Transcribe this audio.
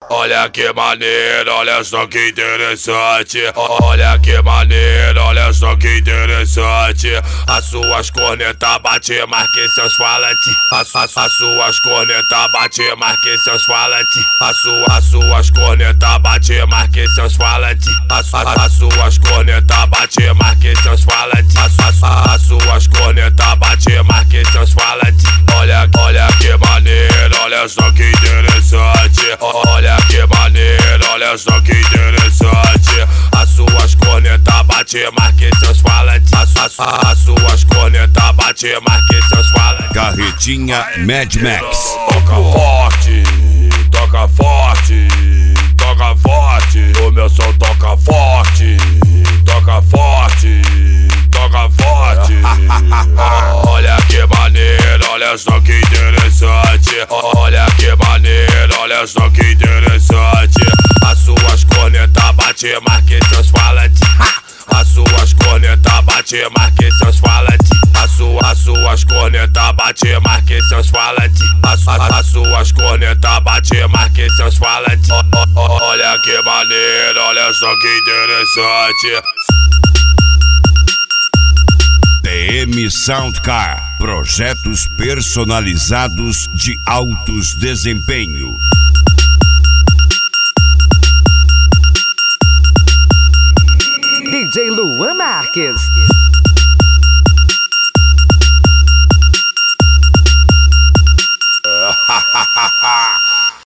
Olha que maneiro, olha só que interessante. Olha que maneiro, olha só que interessante. As suas cornetas bate mais que seus falantes. As suas cornetas bate mais que seus falantes. As suas cornetas bate mais que seus falantes. As suas cornetas bate mais que seus falantes. As suas cornetas bate mais que seus falantes. Olha que maneiro, olha só que interessante. Olha que maneiro, olha só que interessante. As suas cornetas bate mais que seus falantes. As suas cornetas bate mais que seus falantes. Carretinha Mad Max. Toca forte, toca forte, toca forte. O meu som toca forte, toca forte, toca forte. Olha que maneiro, olha só que interessante. Olha que maneiro, olha só que interessante. As suas cornetas bate mais que seus falantes. As suas cornetas bate mais que seus falantes. As suas cornetas bate mais que seus falantes. As suas cornetas bate mais que seus falantes. Olha que maneiro, olha só que interessante. TM Soundcar, projetos personalizados de altos desempenho. DJ Luan Marques.